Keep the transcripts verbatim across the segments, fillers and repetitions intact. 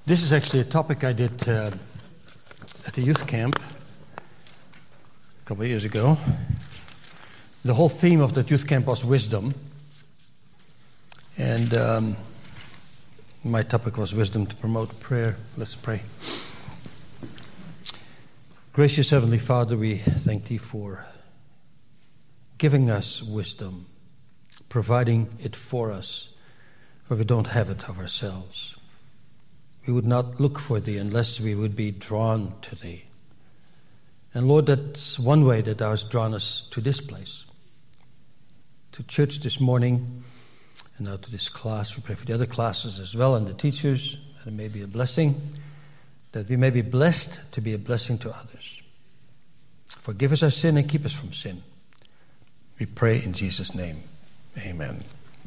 This is actually a topic I did uh, at the youth camp a couple of years ago. The whole theme of that youth camp was wisdom. And um, my topic was wisdom to promote prayer. Let's pray. Gracious Heavenly Father, we thank Thee for giving us wisdom, providing it for us, for we don't have it of ourselves. We would not look for Thee unless we would be drawn to Thee. And Lord, that's one way that Thou hast drawn us to this place, to church this morning, and now to this class. We pray for the other classes as well and the teachers, that it may be a blessing, that we may be blessed to be a blessing to others. Forgive us our sin and keep us from sin. We pray in Jesus' name. Amen.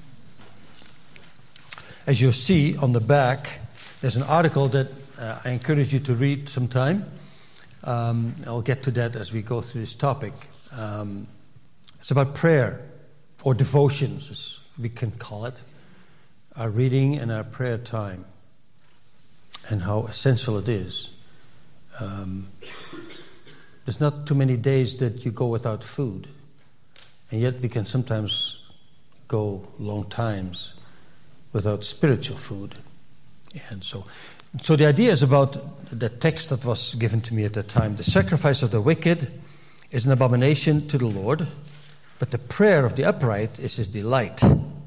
As you'll see on the back, there's an article that uh, I encourage you to read sometime. Um, I'll get to that as we go through this topic. Um, it's about prayer, or devotions, as we can call it. Our reading and our prayer time, and how essential it is. Um, there's not too many days that you go without food, and yet we can sometimes go long times without spiritual food. And so, so the idea is about the text that was given to me at that time. The sacrifice of the wicked is an abomination to the Lord, but the prayer of the upright is His delight.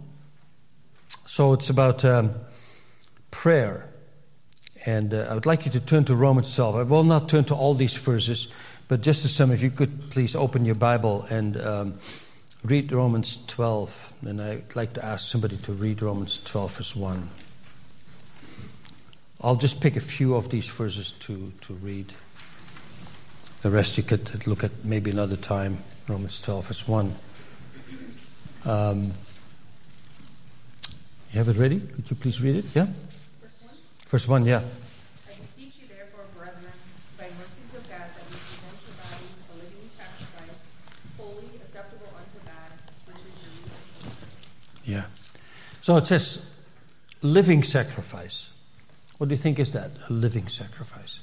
So it's about um, prayer. And uh, I would like you to turn to Romans twelve. I will not turn to all these verses, but just to some, if you could please open your Bible and um, read Romans twelve. And I'd like to ask somebody to read Romans twelve, verse one. I'll just pick a few of these verses to, to read. The rest you could look at maybe another time. Romans twelve, verse one. Um, you have it ready? Could you please read it? Yeah? Verse one? Verse one, yeah. I beseech you therefore, brethren, by mercies of God, that you present your bodies a living sacrifice, holy, acceptable unto God, which is your reasonable service. Yeah. So it says, living sacrifice. What do you think is that? A living sacrifice.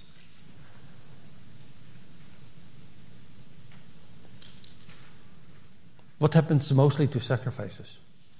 What happens mostly to sacrifices?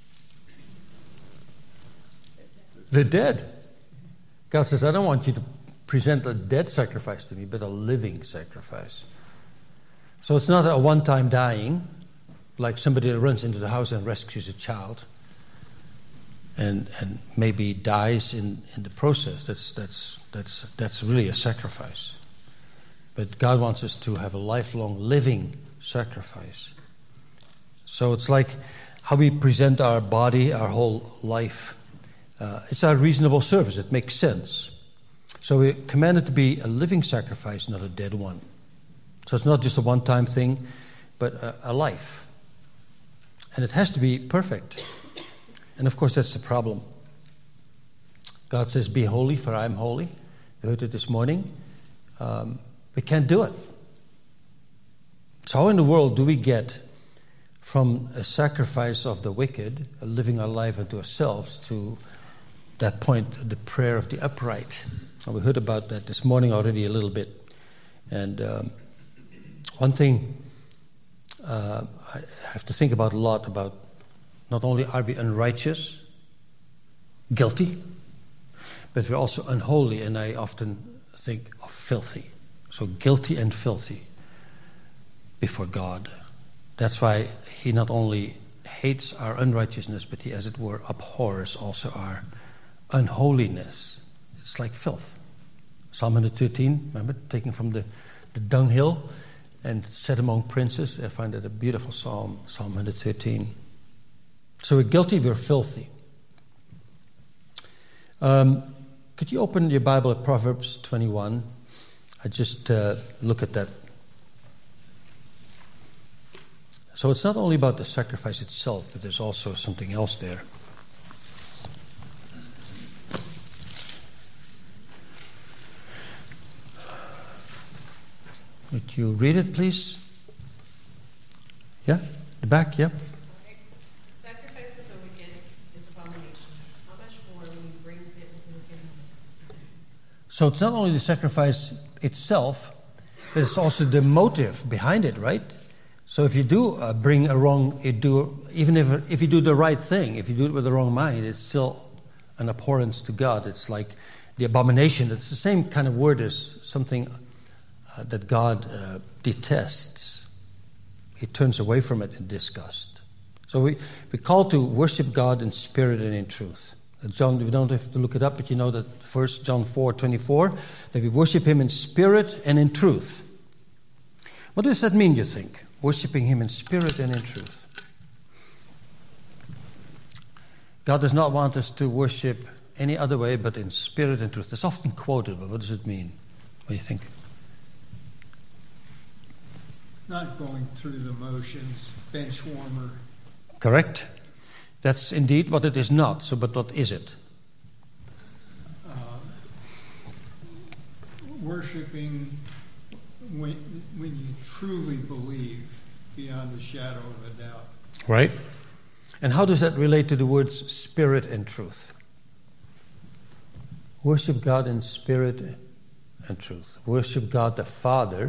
The dead. God says, I don't want you to present a dead sacrifice to me, but a living sacrifice. So it's not a one-time dying, like somebody that runs into the house and rescues a child. And and maybe dies in, in the process. That's that's that's that's really a sacrifice. But God wants us to have a lifelong living sacrifice. So it's like how we present our body, our whole life. Uh, it's our reasonable service. It makes sense. So we're commanded to be a living sacrifice, not a dead one. So it's not just a one-time thing, but a, a life. And it has to be perfect. And of course, that's the problem. God says, be holy, for I am holy. You heard it this morning. Um, we can't do it. So how in the world do we get from a sacrifice of the wicked, living our life unto ourselves, to that point, the prayer of the upright? And we heard about that this morning already a little bit. And um, one thing uh, I have to think about a lot about, not only are we unrighteous, guilty, but we're also unholy, and I often think of filthy. So guilty and filthy before God. That's why He not only hates our unrighteousness, but He, as it were, abhors also our unholiness. It's like filth. Psalm one thirteen, remember, taken from the, the dunghill and set among princes. I find that a beautiful psalm, Psalm one thirteen. So we're guilty, we're filthy. Um, could you open your Bible at Proverbs twenty-one? I just uh, look at that. So it's not only about the sacrifice itself, but there's also something else there. Would you read it, please? Yeah? The back, yeah? Sacrifice of the wicked is abomination. How much more when he brings it into the kingdom? So it's not only the sacrifice itself, but it's also the motive behind it, right? So if you do uh, bring a wrong, you do, even if if you do the right thing, if you do it with the wrong mind, it's still an abhorrence to God. It's like the abomination. It's the same kind of word as something uh, that God uh, detests. He turns away from it in disgust. So we, we call to worship God in spirit and in truth. Uh, John, we don't have to look it up, but you know that First John four twenty-four, that we worship him in spirit and in truth. What does that mean, you think? Worshipping him in spirit and in truth. God does not want us to worship any other way but in spirit and truth. It's often quoted, but what does it mean? What do you think? Not going through the motions, bench warmer. Correct. That's indeed what it is not. So, but what is it? Uh, worshipping when, when you truly believe beyond a shadow of a doubt. Right. And how does that relate to the words spirit and truth? Worship God in spirit and truth. Worship God the Father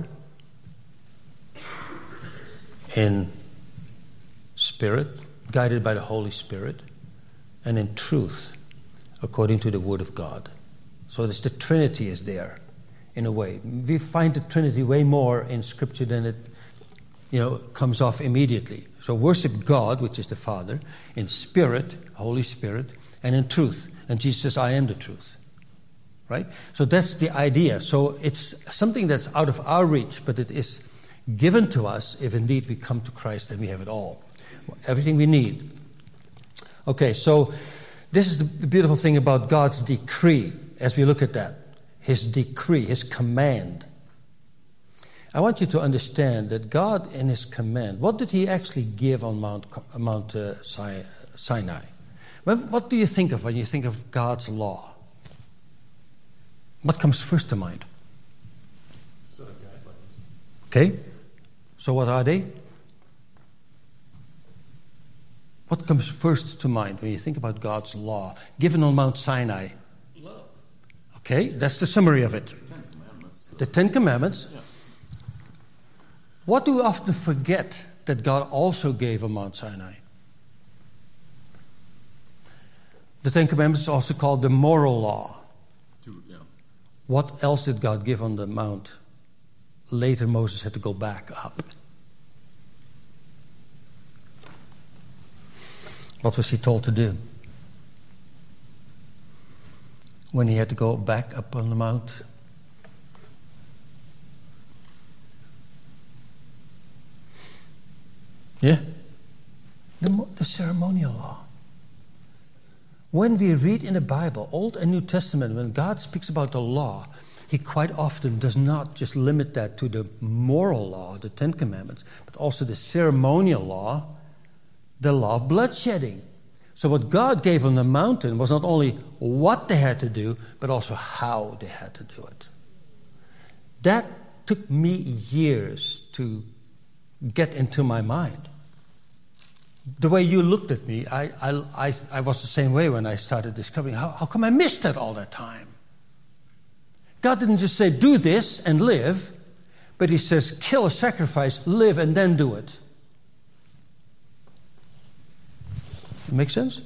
in spirit, guided by the Holy Spirit, and in truth, according to the Word of God. So it's the Trinity is there, in a way. We find the Trinity way more in Scripture than it, you know, comes off immediately. So worship God, which is the Father, in spirit, Holy Spirit, and in truth. And Jesus says, I am the truth. Right? So that's the idea. So it's something that's out of our reach, but it is given to us if indeed we come to Christ and we have it all. Everything we need. Okay, so this is the beautiful thing about God's decree as we look at that. His decree, his command. I want you to understand that God in his command, what did he actually give on Mount, Mount uh, Sinai? What do you think of when you think of God's law? What comes first to mind? Okay, so what are they? What comes first to mind when you think about God's law given on Mount Sinai? Love. Okay, that's the summary of it. Ten Commandments. The Ten Commandments. Yeah. What do we often forget that God also gave on Mount Sinai? The Ten Commandments is also called the moral law. Two, yeah. What else did God give on the mount? Later Moses had to go back up. What was he told to do? When he had to go back up on the mount? Yeah? The, the ceremonial law. When we read in the Bible, Old and New Testament, when God speaks about the law, he quite often does not just limit that to the moral law, the Ten Commandments, but also the ceremonial law, the law of bloodshedding. So what God gave on the mountain was not only what they had to do, but also how they had to do it. That took me years to get into my mind. The way you looked at me, I, I, I, I was the same way when I started discovering, how, how come I missed that all that time? God didn't just say, do this and live, but he says, kill a sacrifice, live, and then do it. Make sense?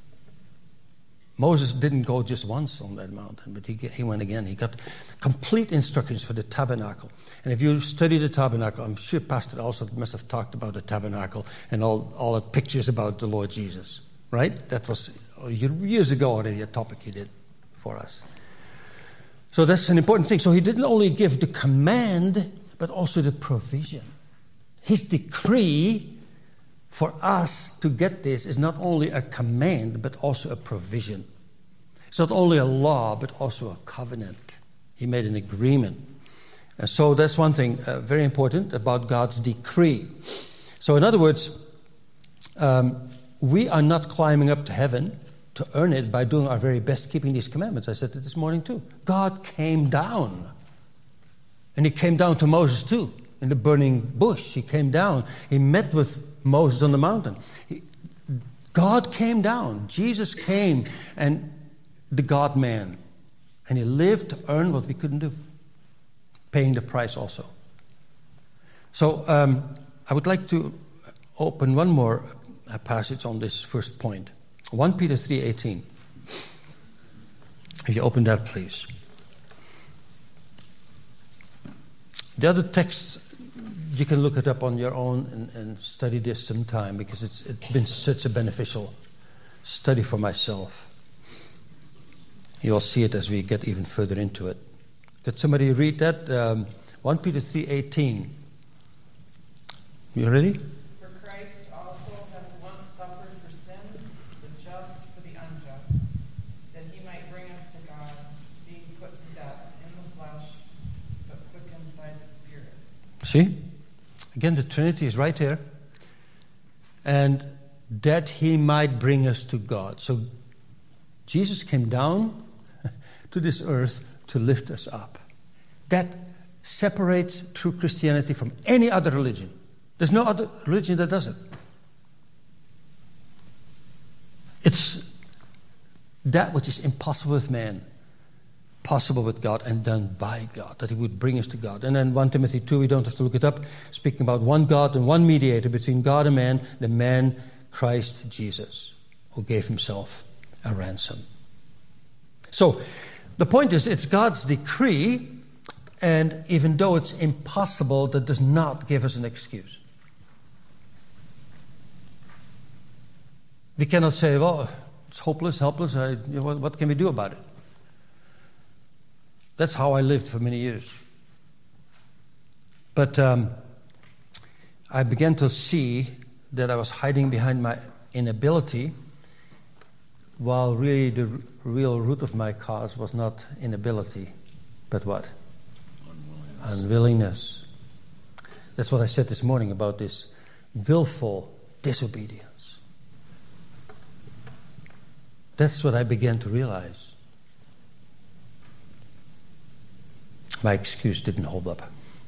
Moses didn't go just once on that mountain, but he, he went again. He got complete instructions for the tabernacle. And if you study the tabernacle, I'm sure Pastor also must have talked about the tabernacle and all, all the pictures about the Lord Jesus, right? That was years ago already a topic he did for us. So that's an important thing. So he didn't only give the command, but also the provision. His decree for us to get this is not only a command, but also a provision. It's not only a law, but also a covenant. He made an agreement. And so that's one thing uh, very important about God's decree. So in other words, um, we are not climbing up to heaven to earn it by doing our very best keeping these commandments. I said it this morning too. God came down. And he came down to Moses too, in the burning bush. He came down. He met with Moses on the mountain. He, God came down. Jesus came, and the God-man. And he lived to earn what we couldn't do, paying the price also. So um, I would like to open one more uh, passage on this first point. First Peter three eighteen. If you open that, please. The other texts, you can look it up on your own and, and study this sometime, because it's, it's been such a beneficial study for myself. You'll see it as we get even further into it. Could somebody read that? Um, First Peter three eighteen. You ready? For Christ also hath once suffered for sins, the just for the unjust, that he might bring us to God, being put to death in the flesh, but quickened by the Spirit. See? Again, the Trinity is right here. And that he might bring us to God. So Jesus came down to this earth to lift us up. That separates true Christianity from any other religion. There's no other religion that does it. It's that which is impossible with man, possible with God, and done by God, that he would bring us to God. And then First Timothy two, we don't have to look it up, speaking about one God and one mediator between God and man, the man Christ Jesus, who gave himself a ransom. So, the point is, it's God's decree, and even though it's impossible, that does not give us an excuse. We cannot say, well, it's hopeless, helpless, I, you know, what, what can we do about it? That's how I lived for many years. But um, I began to see that I was hiding behind my inability, while really the r- real root of my cause was not inability, but what? Unwillingness. Unwillingness. That's what I said this morning about this willful disobedience. That's what I began to realize. My excuse didn't hold up.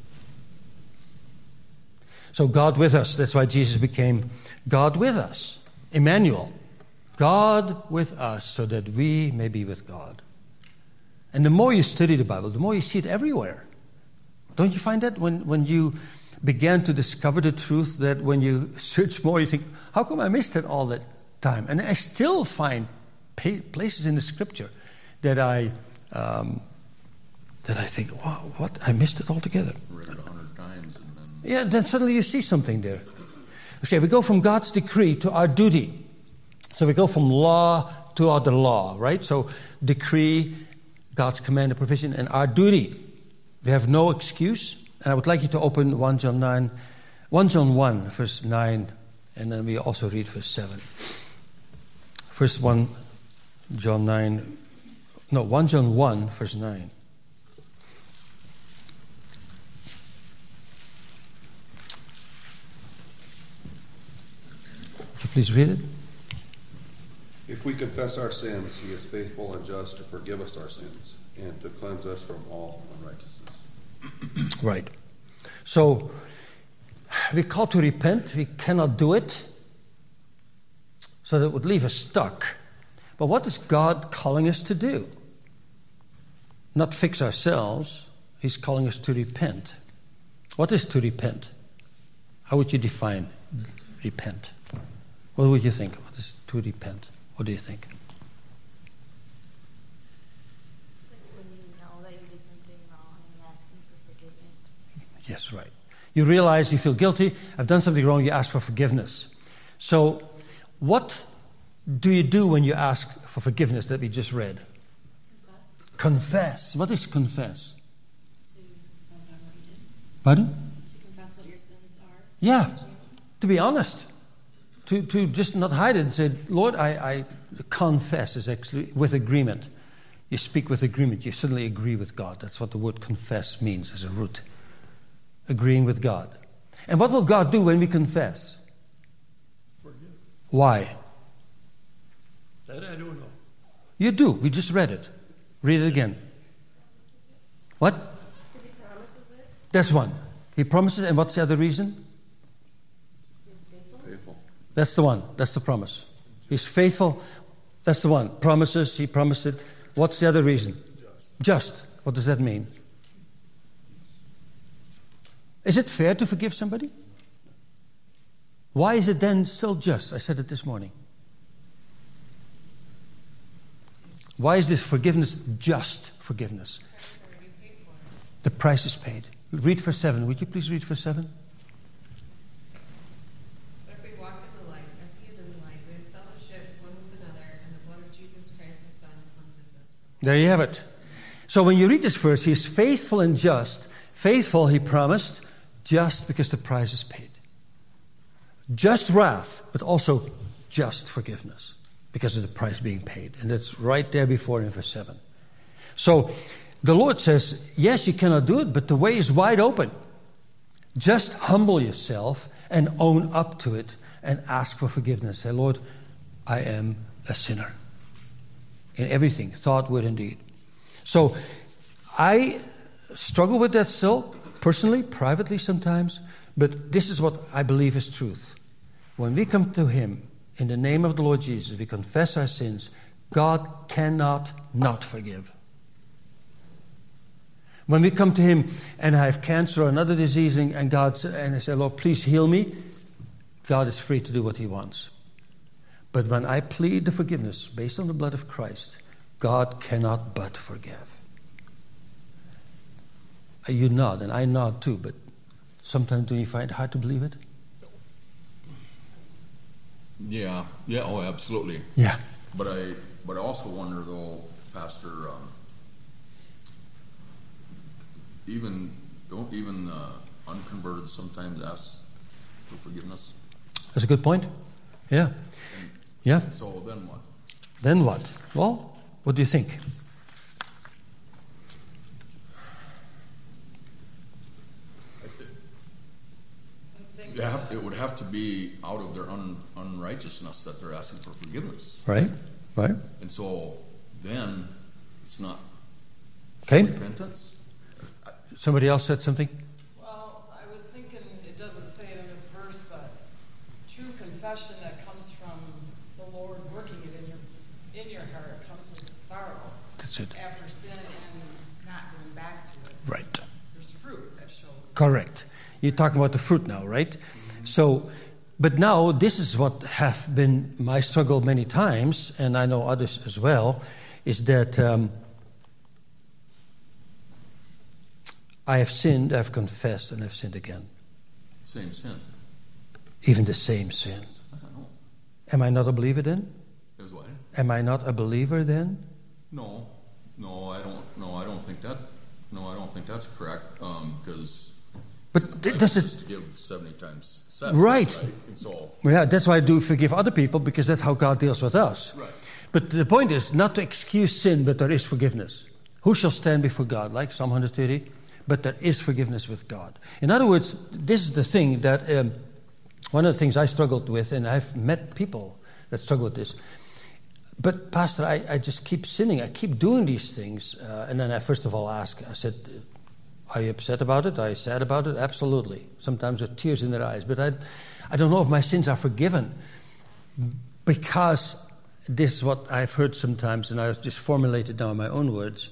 So God with us, that's why Jesus became God with us. Emmanuel. God with us so that we may be with God. And the more you study the Bible, the more you see it everywhere. Don't you find that when, when you began to discover the truth, that when you search more, you think, how come I missed it all that time? And I still find places in the Scripture that I um, that I think, wow, what? I missed it altogether. Read it a hundred times and then... Yeah, then suddenly you see something there. Okay, we go from God's decree to our duty. So we go from law to other law, right? So decree, God's command and provision, and our duty. We have no excuse. And I would like you to open First John nine, First John one, verse nine, and then we also read verse seven. First First John nine, no, First John one, verse nine. Would you please read it? If we confess our sins, he is faithful and just to forgive us our sins and to cleanse us from all unrighteousness. Right. So, we're called to repent. We cannot do it. So that would leave us stuck. But what is God calling us to do? Not fix ourselves. He's calling us to repent. What is to repent? How would you define repent? What would you think? What is to repent? What do you think? When you know that you did something wrong and asking for forgiveness. Yes, right. You realize you feel guilty. I've done something wrong. You ask for forgiveness. So, what do you do when you ask for forgiveness that we just read? Confess. Confess. What is confess? To tell God what you did. Pardon? To confess what your sins are. Yeah. To be honest. To to just not hide it and say, Lord, I, I confess is actually with agreement. You speak with agreement. You suddenly agree with God. That's what the word confess means as a root. Agreeing with God. And what will God do when we confess? Forgive. Why? That I don't know. You do. We just read it. Read it again. What? Because he promises it. That's one. He promises, and what's the other reason? He's faithful. Faithful. That's the one. That's the promise. He's faithful. That's the one. Promises. He promised it. What's the other reason? Just. What does that mean? Is it fair to forgive somebody? Why is it then still just? I said it this morning. Why is this forgiveness just forgiveness? The price is paid. Read verse seven. Would you please read verse seven? But if we walk in the light, as he is in the light, we have fellowship one with another, and the blood of Jesus Christ, his Son, cleanses us from all. There you have it. So when you read this verse, he is faithful and just. Faithful, he promised, just because the price is paid. Just wrath, but also just forgiveness because of the price being paid. And that's right there before in verse seven. So the Lord says, yes, you cannot do it, but the way is wide open. Just humble yourself and own up to it and ask for forgiveness. Say, Lord, I am a sinner in everything, thought, word, and deed. So I struggle with that still, personally, privately sometimes, but this is what I believe is truth. When we come to Him in the name of the Lord Jesus, we confess our sins, God cannot not forgive. When we come to Him and I have cancer or another disease and God and I say, Lord, please heal me, God is free to do what He wants. But when I plead the forgiveness based on the blood of Christ, God cannot but forgive. You nod, and I nod too, but sometimes do you find it hard to believe it? Yeah, yeah, oh, absolutely. Yeah. But I, but I also wonder, though, Pastor, um, even don't even uh, unconverted sometimes ask for forgiveness. That's a good point. Yeah. And, Yeah. and so then what? Then what? Well, what do you think? You have, it would have to be out of their un, unrighteousness that they're asking for forgiveness. Right? Right? And so then it's not Okay. repentance. Somebody else said something? Well, I was thinking, it doesn't say it in this verse, but true confession that comes from the Lord working it in your in your heart comes with sorrow. That's it. After sin and not going back to it. Right. There's fruit that shows. Correct. You're talking about the fruit now, right? Mm-hmm. So, but now this is what have been my struggle many times, and I know others as well, is that um, I have sinned, I've confessed, and I've sinned again. Same sin. Even the same sin. I don't know. Am I not a believer then? Is what? Am I not a believer then? No, no, I don't. No, I don't think that's. No, I don't think that's correct. Um, because. But th- does it? To give seventy times seven, Right. right? And so. Yeah, that's why I do forgive other people, because that's how God deals with us. Right. But the point is not to excuse sin, but there is forgiveness. Who shall stand before God? Like Psalm one thirty. But there is forgiveness with God. In other words, this is the thing that um, one of the things I struggled with, and I've met people that struggle with this. But Pastor, I, I just keep sinning. I keep doing these things. Uh, and then I first of all ask, I said, are you upset about it? Are you sad about it? Absolutely. Sometimes with tears in their eyes. But I, I don't know if my sins are forgiven. Because this is what I've heard sometimes, and I've just formulated now in my own words.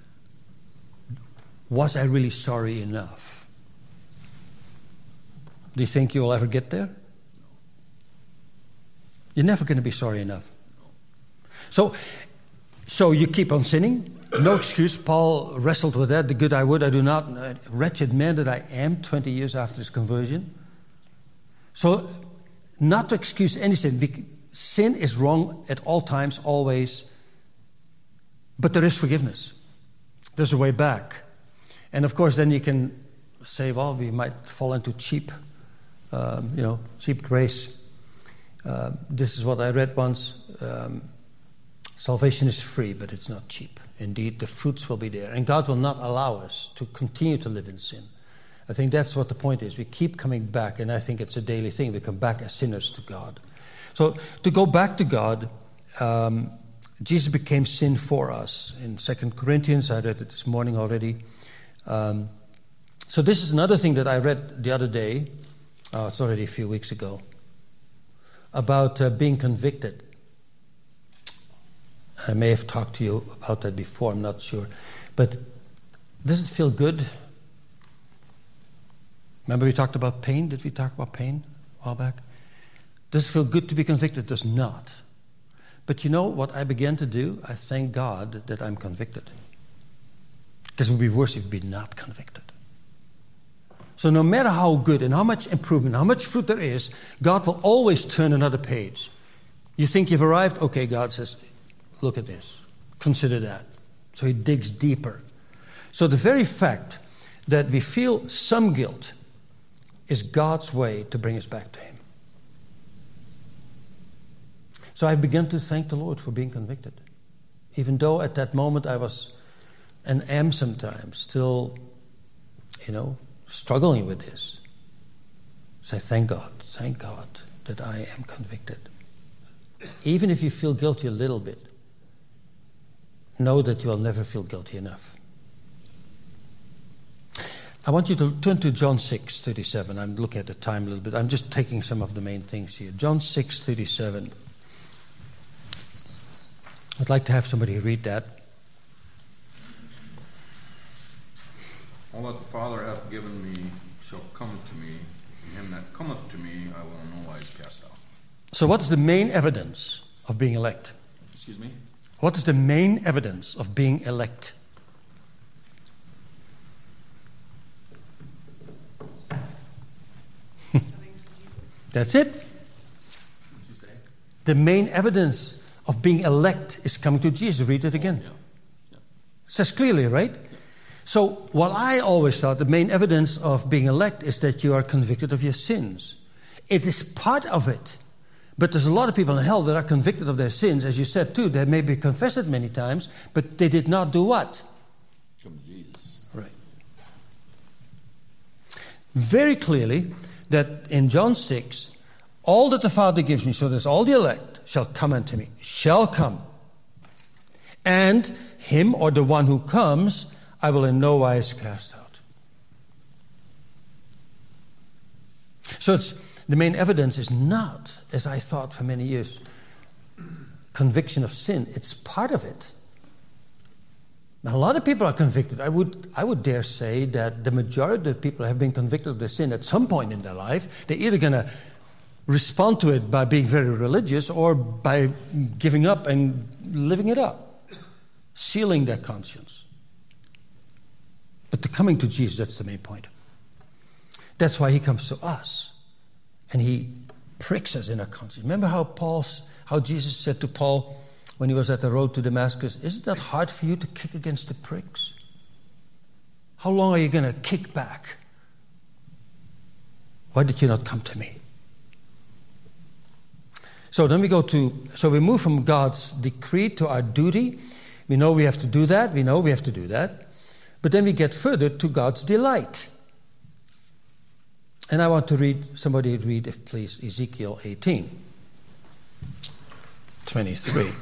Was I really sorry enough? Do you think you'll ever get there? You're never going to be sorry enough. So, so you keep on sinning. No excuse. Paul wrestled with that. The good I would, I do not. Wretched man that I am, twenty years after his conversion. So, not to excuse any sin. Sin is wrong at all times, always. But there is forgiveness. There's a way back. And of course, then you can say, well, we might fall into cheap, um, you know, cheap grace. Uh, this is what I read once. Um, salvation is free, but it's not cheap. Indeed, the fruits will be there. And God will not allow us to continue to live in sin. I think that's what the point is. We keep coming back, and I think it's a daily thing. We come back as sinners to God. So to go back to God, um, Jesus became sin for us. In Second Corinthians, I read it this morning already. Um, so this is another thing that I read the other day. Oh, it's already a few weeks ago. About uh, being convicted. I may have talked to you about that before, I'm not sure. But does it feel good? Remember we talked about pain? Did we talk about pain a while back? Does it feel good to be convicted? It does not. But you know what I began to do? I thank God that I'm convicted. Because it would be worse if we'd not convicted. So no matter how good and how much improvement, how much fruit there is, God will always turn another page. You think you've arrived? Okay, God says, look at this. Consider that. So he digs deeper. So the very fact that we feel some guilt is God's way to bring us back to him. So I've begun to thank the Lord for being convicted. Even though at that moment I was and am sometimes still, you know, struggling with this. So I thank God, thank God that I am convicted. Even if you feel guilty a little bit, know that you will never feel guilty enough. I want you to turn to John six thirty-seven. I'm looking at the time a little bit. I'm just taking some of the main things here. John six thirty-seven. I'd like to have somebody read that. All that the Father hath given me shall come to me, and him that cometh to me I will in no wise cast out. So what's the main evidence of being elect? Excuse me? What is the main evidence of being elect? That's it. What did you say? The main evidence of being elect is coming to Jesus. Read it again. Yeah. Yeah. It says clearly, right? So what I always thought, the main evidence of being elect is that you are convicted of your sins. It is part of it. But there's a lot of people in hell that are convicted of their sins, as you said too. They maybe confessed it many times, but they did not do what? Come to Jesus. Right. Very clearly that in John six, all that the Father gives me, so there's all the elect, shall come unto me, shall come. And him or the one who comes, I will in no wise cast out. So it's the main evidence is not, as I thought for many years, conviction of sin. It's part of it. Now, a lot of people are convicted. I would, I would dare say that the majority of people have been convicted of their sin at some point in their life. They're either going to respond to it by being very religious or by giving up and living it up, sealing their conscience. But the coming to Jesus, that's the main point. That's why he comes to us. And he pricks us in our conscience. Remember how Paul's, how Jesus said to Paul when he was at the road to Damascus, isn't that hard for you to kick against the pricks? How long are you going to kick back? Why did you not come to me? So then we go to, so we move from God's decree to our duty. We know we have to do that. We know we have to do that. But then we get further to God's delight. And I want to read, somebody read, if please, Ezekiel eighteen, twenty-three.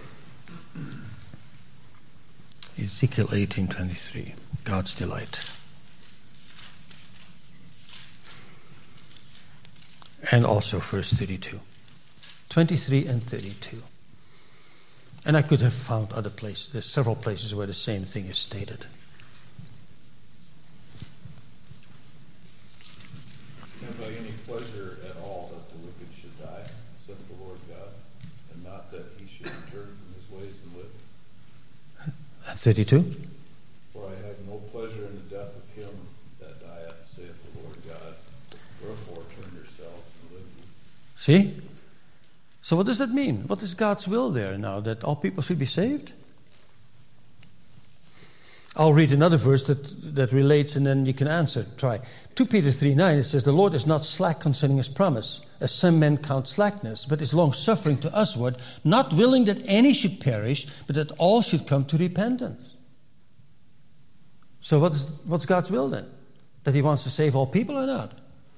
Ezekiel eighteen, twenty-three, God's delight. And also verse thirty-two. twenty-three and thirty-two. And I could have found other places. There's several places where the same thing is stated. Have I any pleasure at all that the wicked should die, saith the Lord God, and not that he should return from his ways and live? And thirty-two. For I have no pleasure in the death of him that dieth, saith the Lord God. Wherefore turn yourselves and live ye. See? So what does that mean? What is God's will there now? That all people should be saved? I'll read another verse that, that relates and then you can answer. Try. Second Peter three nine, it says, the Lord is not slack concerning his promise, as some men count slackness, but is long-suffering to usward, not willing that any should perish, but that all should come to repentance. So what is, what's God's will then? That he wants to save all people or not?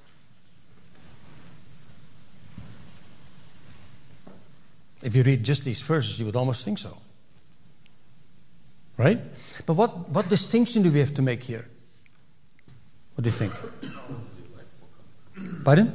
If you read just these verses, you would almost think so. Right? But what, what distinction do we have to make here? What do you think? Pardon?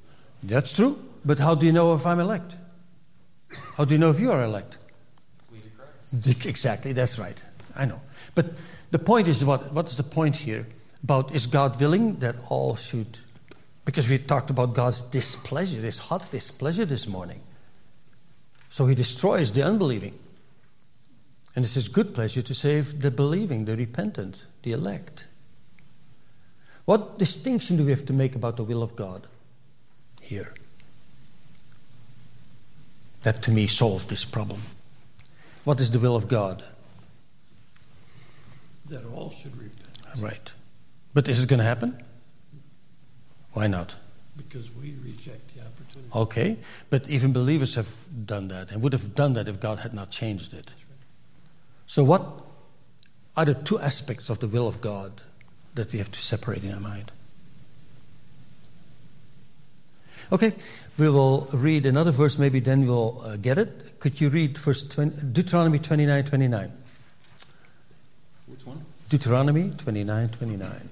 That's true. But how do you know if I'm elect? How do you know if you are elect? We Exactly, that's right. I know. But the point is, what? what is the point here? About is God willing that all should... Because we talked about God's displeasure, His hot displeasure this morning. So He destroys the unbelieving. And it's His good pleasure to save the believing, the repentant, the elect. What distinction do we have to make about the will of God here? That to me solved this problem. What is the will of God? That all should repent. Right. But is it going to happen? Why not? Because we reject the opportunity. Okay, but even believers have done that and would have done that if God had not changed it. So what are the two aspects of the will of God that we have to separate in our mind? Okay, we will read another verse, maybe then we'll uh, get it. Could you read verse twenty, Deuteronomy twenty-nine twenty-nine? Which one? Deuteronomy twenty-nine twenty-nine.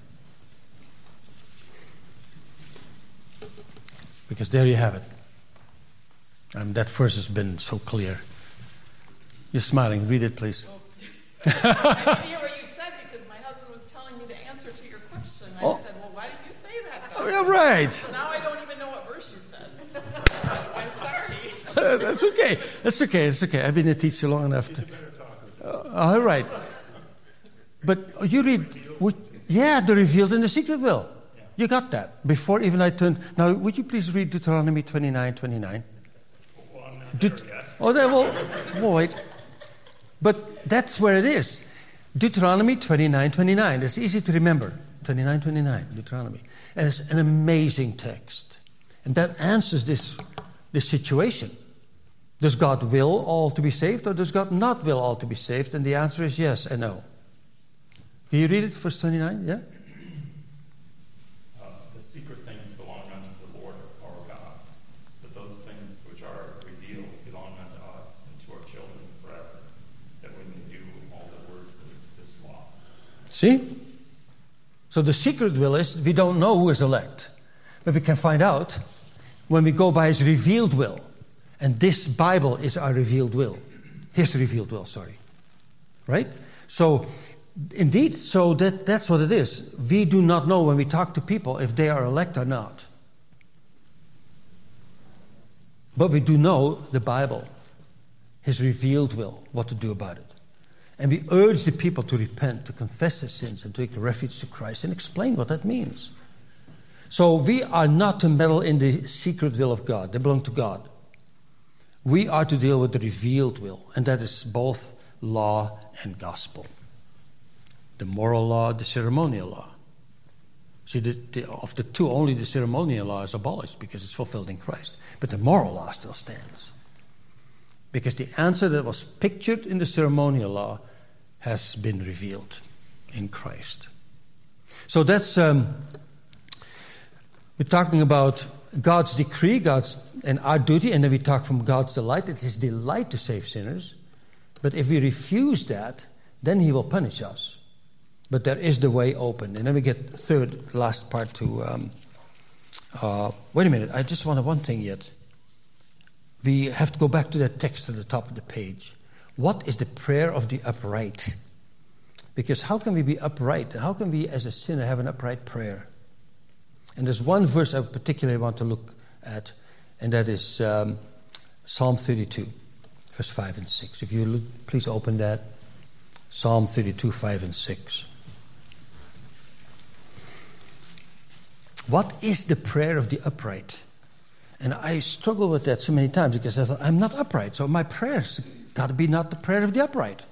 Because there you have it. Um, that verse has been so clear. You're smiling. Read it, please. I didn't hear what you said because my husband was telling me the answer to your question. I Oh. said, well, why did you say that? Though? Oh, yeah, right. So now I don't even know what verse you said. I'm sorry. That's okay. That's okay. It's okay. I've been a teacher long enough to. Uh, all right. But you read, would, yeah, the revealed and the secret will. You got that before even I turned. Now, would you please read Deuteronomy twenty-nine twenty-nine? Well, I'm not Deut- there yet. oh, there, well, well, wait. But that's where it is. Deuteronomy twenty-nine twenty-nine. It's easy to remember. twenty-nine twenty-nine, Deuteronomy. And it's an amazing text. And that answers this, this situation. Does God will all to be saved, or does God not will all to be saved? And the answer is yes and no. Can you read it, verse twenty-nine? Yeah? Uh, the secret things belong unto the Lord our God, but those things which are revealed belong unto us and to our children forever, that we may do all the words of this law. See? So the secret will is we don't know who is elect. But we can find out when we go by His revealed will. And this Bible is our revealed will. His revealed will, sorry. Right? So, indeed, so that, that's what it is. We do not know when we talk to people if they are elect or not. But we do know the Bible, His revealed will, what to do about it. And we urge the people to repent, to confess their sins, and to take refuge to Christ and explain what that means. So we are not to meddle in the secret will of God. They belong to God. We are to deal with the revealed will, and that is both law and gospel. The moral law, the ceremonial law. See, the, the, of the two, only the ceremonial law is abolished because it's fulfilled in Christ. But the moral law still stands. Because the answer that was pictured in the ceremonial law has been revealed in Christ. So that's, um, we're talking about God's decree, God's and our duty, and then we talk from God's delight. It's His delight to save sinners. But if we refuse that, then He will punish us. But there is the way open. And then we get third, last part to, um, uh, wait a minute, I just wanted one thing yet. We have to go back to that text at the top of the page. What is the prayer of the upright? Because how can we be upright? How can we as a sinner have an upright prayer? And there's one verse I particularly want to look at, and that is um, Psalm thirty-two, verse five and six. If you look, please open that. Psalm thirty-two, five and six. What is the prayer of the upright? And I struggle with that so many times because I thought, I'm not upright, so my prayer's got to be not the prayer of the upright.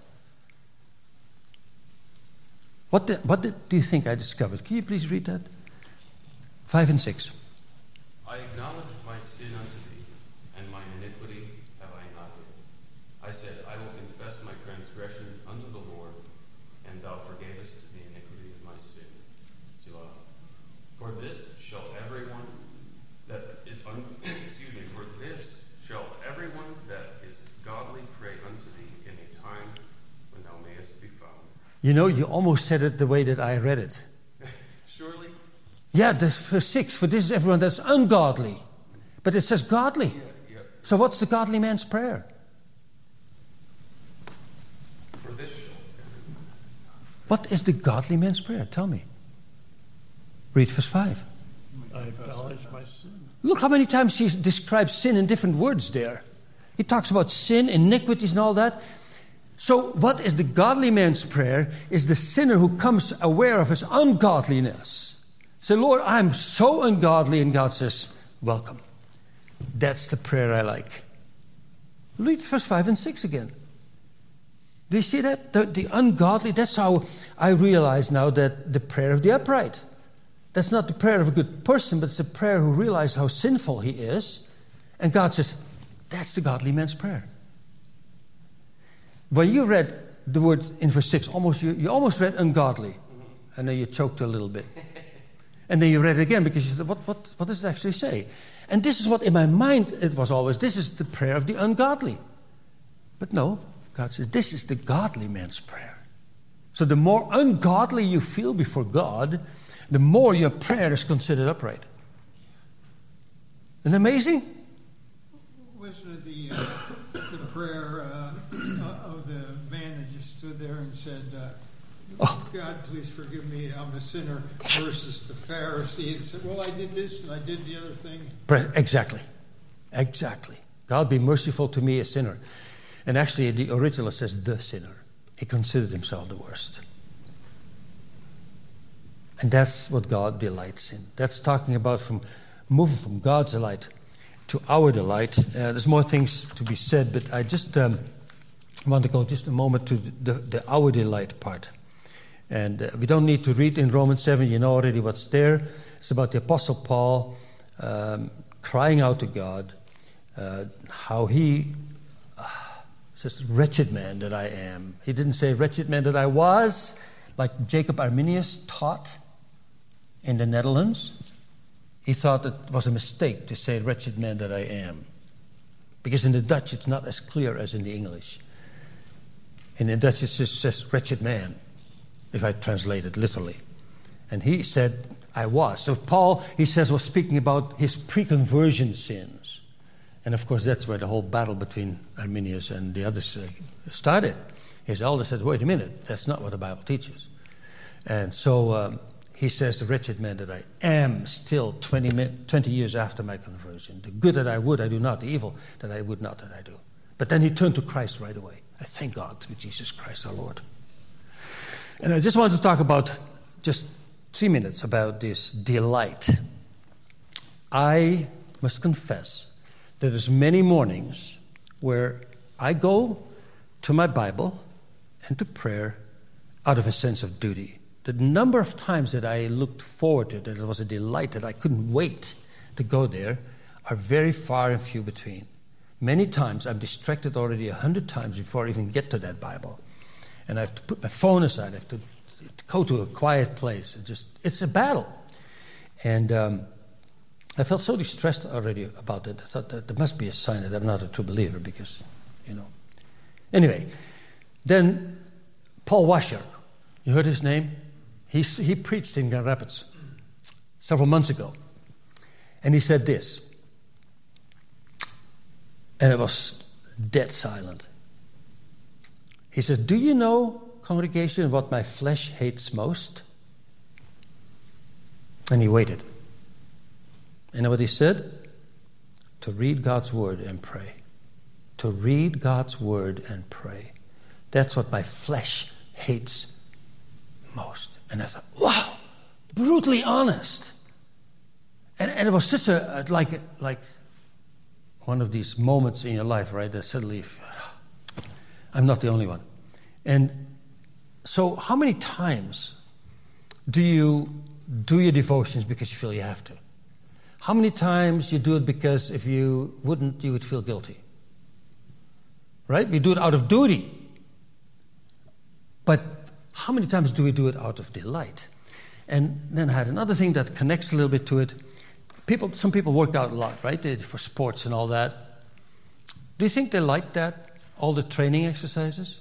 What, the, what the, do you think I discovered? Can you please read that? Five and six. I acknowledged my sin unto thee, and my iniquity have I not hid. I said, I will confess my transgressions unto the Lord, and thou forgavest the iniquity of my sin. Selah. For this shall everyone that is un- excuse me, for this shall everyone that is godly pray unto thee in a time when thou mayest be found. You know, you almost said it the way that I read it. Surely. Yeah, that's verse six. For this is everyone that's ungodly. But it says godly. Yeah, yeah. So what's the godly man's prayer? What is the godly man's prayer? Tell me. Read verse five. I acknowledge my sin. Look how many times he describes sin in different words there. He talks about sin, iniquities, and all that. So what is the godly man's prayer? Is the sinner who comes aware of his ungodliness. Say, Lord, I'm so ungodly. And God says, welcome. That's the prayer I like. Read verse five and six again. Do you see that? The, the ungodly, that's how I realize now that the prayer of the upright. That's not the prayer of a good person, but it's a prayer who realizes how sinful he is. And God says, that's the godly man's prayer. When you read the word in verse six, almost you, you almost read ungodly. And then you choked a little bit. And then you read it again because you said, what, what, what does it actually say? And this is what in my mind it was always, this is the prayer of the ungodly. But no, God says, this is the godly man's prayer. So the more ungodly you feel before God, the more your prayer is considered upright. Isn't that amazing? Was the, uh, the prayer uh, of the man that just stood there and said, uh, oh. God, please forgive me, I'm a sinner, versus the Pharisee and said, well, I did this and I did the other thing. Exactly. Exactly. God be merciful to me, a sinner. And actually, the original says the sinner. He considered himself the worst. And that's what God delights in. That's talking about from moving from God's delight to our delight. Uh, there's more things to be said, but I just um, want to go just a moment to the, the our delight part. And uh, we don't need to read in Romans seven. You know already what's there. It's about the Apostle Paul um, crying out to God, uh, how he uh, says, wretched man that I am. He didn't say wretched man that I was, like Jacob Arminius taught in the Netherlands. He thought it was a mistake to say wretched man that I am. Because in the Dutch it's not as clear as in the English. In the Dutch it just says wretched man, if I translate it literally. And he said, I was. So Paul, he says, was speaking about his pre-conversion sins. And of course that's where the whole battle between Arminius and the others uh, started. His elder said, wait a minute, that's not what the Bible teaches. And so um, he says, the wretched man that I am still twenty, twenty years after my conversion. The good that I would, I do not. The evil that I would not, that I do. But then he turned to Christ right away. I thank God through Jesus Christ our Lord. And I just want to talk about, just three minutes, about this delight. I must confess that there's many mornings where I go to my Bible and to prayer out of a sense of duty. The number of times that I looked forward to it, that it was a delight, that I couldn't wait to go there, are very far and few between. Many times I'm distracted already a hundred times before I even get to that Bible. And I have to put my phone aside, I have to, to go to a quiet place. It just, it's a battle. And um, I felt so distressed already about it. I thought that there must be a sign that I'm not a true believer because, you know. Anyway, then Paul Washer, you heard his name? He, he preached in Grand Rapids several months ago. And he said this. And it was dead silent. He says, do you know, congregation, what my flesh hates most? And he waited. And you know what he said? To read God's word and pray. To read God's word and pray. That's what my flesh hates most. And I thought, wow, brutally honest. And, and it was such a, like, like one of these moments in your life, right, that suddenly, I'm not the only one. And so how many times do you do your devotions because you feel you have to? How many times you do it because if you wouldn't, you would feel guilty? Right? We do it out of duty. But how many times do we do it out of delight? And then I had another thing that connects a little bit to it. People, some people work out a lot, right? They, for sports and all that. Do you think they like that? All the training exercises?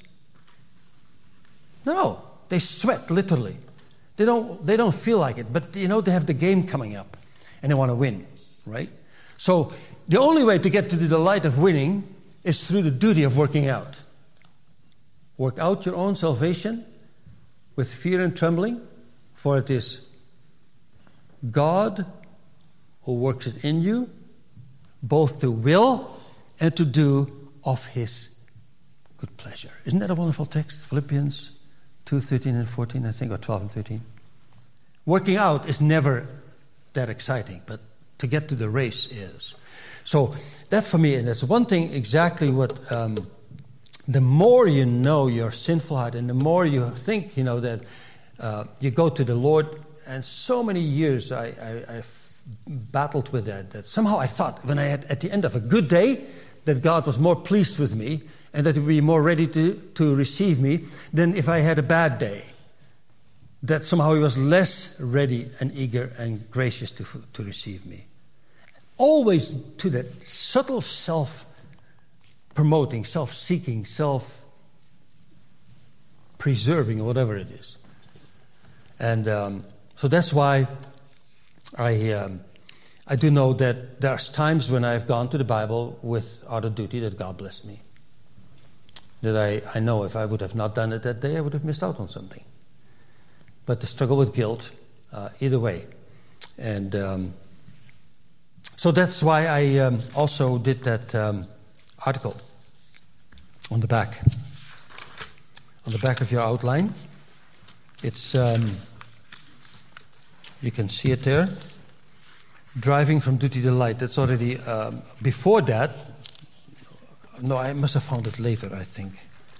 No, they sweat literally. They don't. They don't feel like it, but you know they have the game coming up, and they want to win, right? So the only way to get to the delight of winning is through the duty of working out. Work out your own salvation with fear and trembling, for it is God who works it in you, both to will and to do of his good pleasure. Isn't that a wonderful text? Philippians two, thirteen and fourteen, I think, or twelve and thirteen. Working out is never that exciting, but to get to the race is. So that for me, and that's one thing exactly what, um, the more you know your sinful heart and the more you think, you know, that uh, you go to the Lord, and so many years I, I, I've battled with that, that somehow I thought when I had at the end of a good day that God was more pleased with me and that he would be more ready to, to receive me than if I had a bad day. That somehow he was less ready and eager and gracious to, to receive me. Always to that subtle self-promoting, self-seeking, self-preserving, or whatever it is. And um, so that's why I um, I do know that there's times when I've gone to the Bible with out of duty that God blessed me. That I, I know if I would have not done it that day, I would have missed out on something. But the struggle with guilt, uh, either way. And um, so that's why I um, also did that um, article on the back. On the back of your outline. It's, um, you can see it there. Driving from duty to light. That's already, um, before that, no, I must have found it later, I think.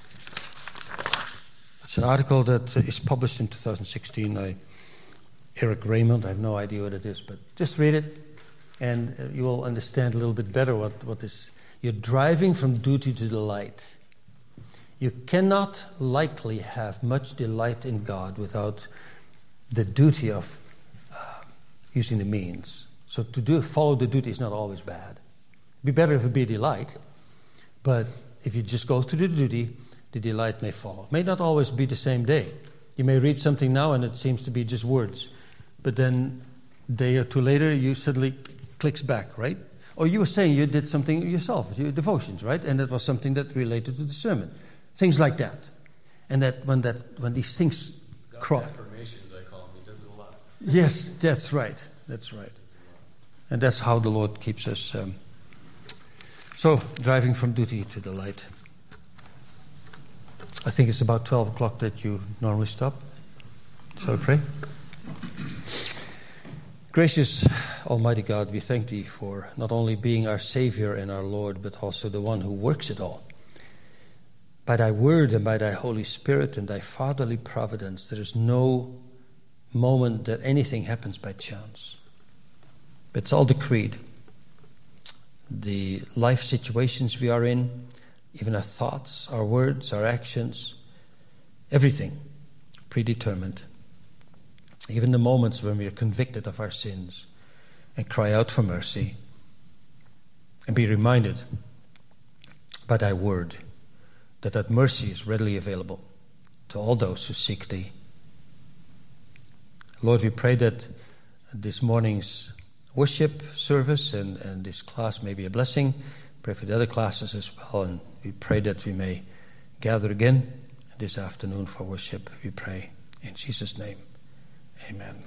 It's an article that is published in two thousand sixteen. I, Eric Raymond, I have no idea what it is, but just read it, and you will understand a little bit better what, what is. You're driving from duty to delight. You cannot likely have much delight in God without the duty of uh, using the means. So to do follow the duty is not always bad. It'd be better if it be delight, but if you just go through the duty, the delight may follow. It may not always be the same day. You may read something now and it seems to be just words, but then a day or two later you suddenly clicks back, right? Or you were saying you did something yourself, your devotions, right? And that was something that related to the sermon. Things like that. And that when that when these things cross. Affirmations, I call them. He does it a lot. Yes, that's right. That's right. And that's how the Lord keeps us. Um, so, driving from duty to the light. I think it's about twelve o'clock that you normally stop. So I pray. Gracious Almighty God, we thank Thee for not only being our Savior and our Lord, but also the one who works it all. By Thy Word and by Thy Holy Spirit and Thy fatherly providence, there is no moment that anything happens by chance. It's all decreed. The life situations we are in, even our thoughts, our words, our actions, everything predetermined. Even the moments when we are convicted of our sins and cry out for mercy and be reminded by Thy Word that that mercy is readily available to all those who seek Thee. Lord, we pray that this morning's worship service and, and this class may be a blessing. Pray for the other classes as well, and we pray that we may gather again this afternoon for worship. We pray in Jesus' name. Amen.